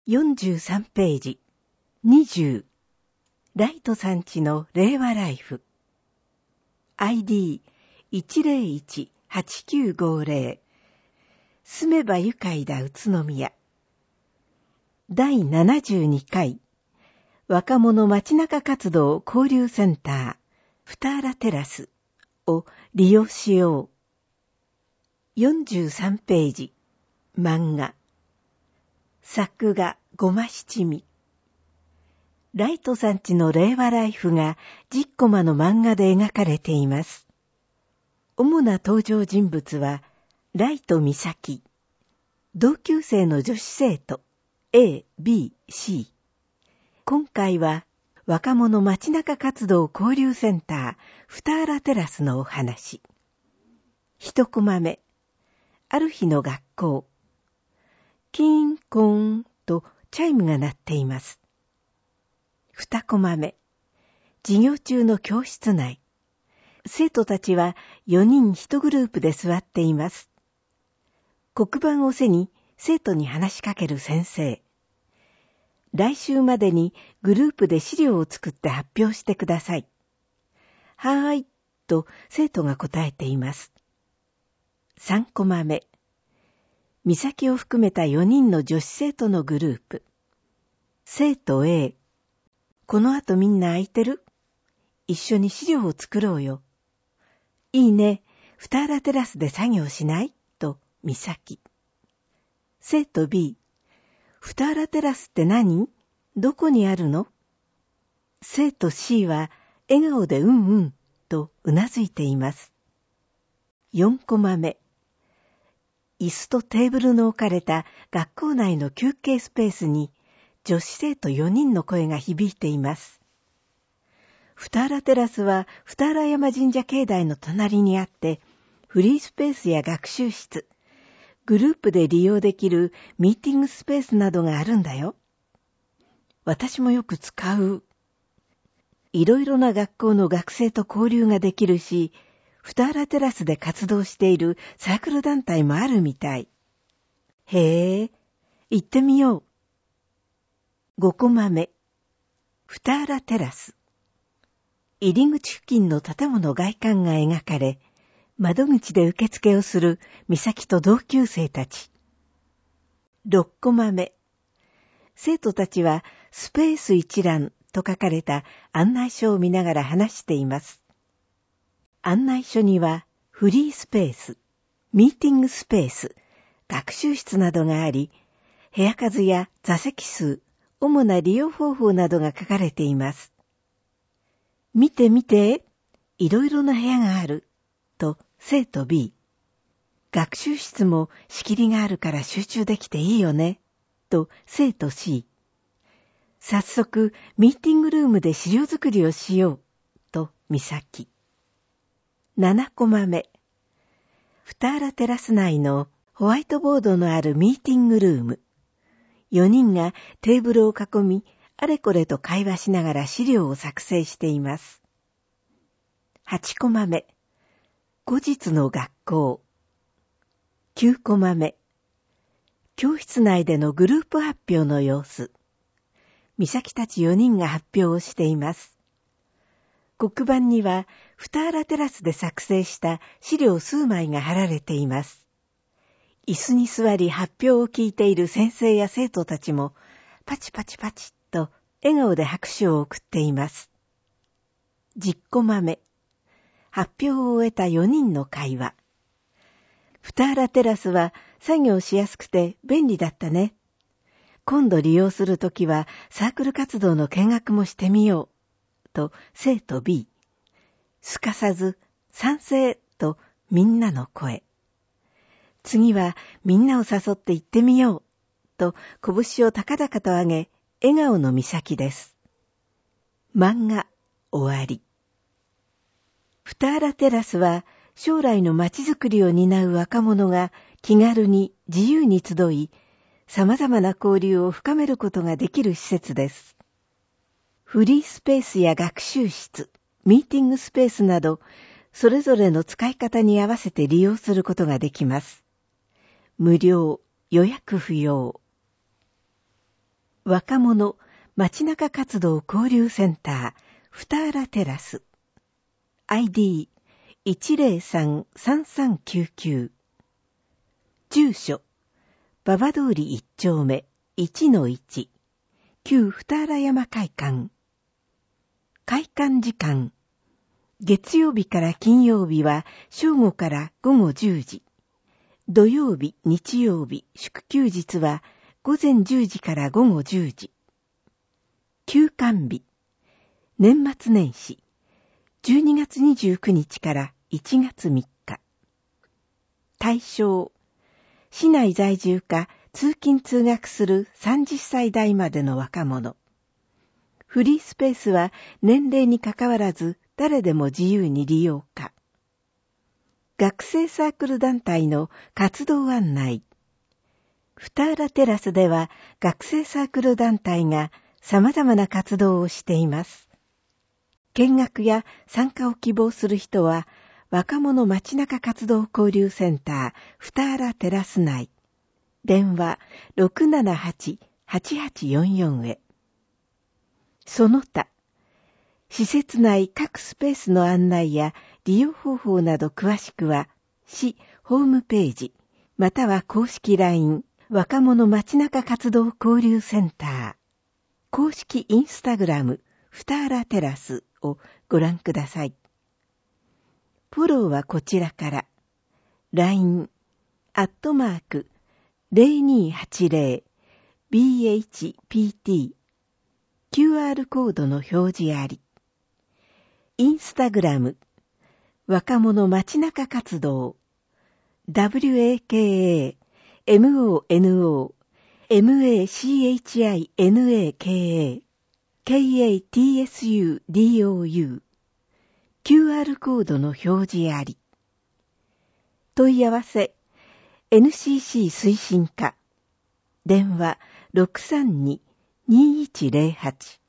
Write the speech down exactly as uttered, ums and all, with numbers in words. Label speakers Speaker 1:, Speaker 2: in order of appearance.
Speaker 1: よんじゅうさんページにじゅうライトさんちの令和ライフ アイディーいちゼロいちはちきゅうごゼロ 住めば愉快だ宇都宮だいななじゅうにかい若者街中活動交流センターふたらテラスを利用しよう。よんじゅうさんページ漫画作画ごま七味ライトさんちの令和ライフがじゅっコマの漫画で描かれています。主な登場人物はライト美咲、同級生の女子生徒 A、B、C。今回は若者街中活動交流センターふたらテラスのお話。一コマ目、ある日の学校。キーンコーンとチャイムが鳴っています。二コマ目、授業中の教室内。生徒たちはよにん一グループで座っています。黒板を背に生徒に話しかける先生。来週までにグループで資料を作って発表してください。はーい、と生徒が答えています。三コマ目。美咲を含めたよにんの女子生徒のグループ。生徒 A。この後みんな空いてる？一緒に資料を作ろうよ。いいね。ふたらテラスで作業しない？と美咲。生徒 B。ふたらテラスって何？どこにあるの？生徒 C は笑顔でうんうんとうなずいています。四コマ目。椅子とテーブルの置かれた学校内の休憩スペースに女子生徒よにんの声が響いています。ふたらテラスは二荒山神社境内の隣にあって、フリースペースや学習室、グループで利用できるミーティングスペースなどがあるんだよ。私もよく使う。いろいろな学校の学生と交流ができるし、ふたらテラスで活動しているサークル団体もあるみたい。へえ、行ってみよう。ごコマ目。ふたらテラス。入り口付近の建物外観が描かれ、窓口で受付をする美咲と同級生たち。ろっコマ目。生徒たちはスペース一覧と書かれた案内書を見ながら話しています。案内書にはフリースペース、ミーティングスペース、学習室などがあり、部屋数や座席数、主な利用方法などが書かれています。見て見て、いろいろな部屋がある、と生徒 B。学習室も仕切りがあるから集中できていいよね、と生徒 C。早速、ミーティングルームで資料作りをしよう、と美咲。ななコマ目。ふたらテラス内のホワイトボードのあるミーティングルーム。よにんがテーブルを囲み、あれこれと会話しながら資料を作成しています。はちコマ目。後日の学校。きゅうコマ目。教室内でのグループ発表の様子。美咲たちよにんが発表をしています。黒板にはふたらテラスで作成した資料数枚が貼られています。椅子に座り発表を聞いている先生や生徒たちもパチパチパチと笑顔で拍手を送っています。じゅっコマ目。発表を終えたよにんの会話。ふたらテラスは作業しやすくて便利だったね。今度利用するときはサークル活動の見学もしてみよう。と生徒 B。すかさず賛成とみんなの声。次はみんなを誘って行ってみよう。と拳を高々と上げ、笑顔の美咲です。漫画終わり。ふたらテラスは将来の街づくりを担う若者が気軽に自由に集い、様々な交流を深めることができる施設です。フリースペースや学習室、ミーティングスペースなど、それぞれの使い方に合わせて利用することができます。無料、予約不要。 若者街中活動交流センター二原テラス アイディーいちゼロさん さんさんきゅうきゅう 住所馬場通り一丁目 いちのいち 旧二原山会館。開館時間月曜日から金曜日は正午から午後じゅうじ、土曜日、日曜日、祝休日は午前じゅうじから午後じゅうじ。休館日、年末年始、じゅうにがつにじゅうくにちからいちがつみっか。対象、市内在住か通勤通学するさんじゅっさい代までの若者。フリースペースは年齢にかかわらず誰でも自由に利用可。学生サークル団体の活動案内。二原テラスでは学生サークル団体が様々な活動をしています。見学や参加を希望する人は若者街中活動交流センター二原テラス内。電話 ろくななはち はちはちよんよん へ。その他、施設内各スペースの案内や利用方法など詳しくは、市ホームページ、または公式 ライン、若者街中活動交流センター、公式インスタグラム、二原テラスをご覧ください。フォローはこちらから、ライン、アットマーク、ゼロにはちゼロ、ビーエイチピーティー、キューアール コードの表示あり。インスタグラム、若者街中活動、ダブリューエーケーエー、エムオーエヌオー、エムエーシーエイチアイエヌエーケーエー、ケーエーティーエスユーディーオーユー、キューアール コードの表示あり。問い合わせ、エヌシーシー 推進課、電話 ろくさんに にいちゼロはち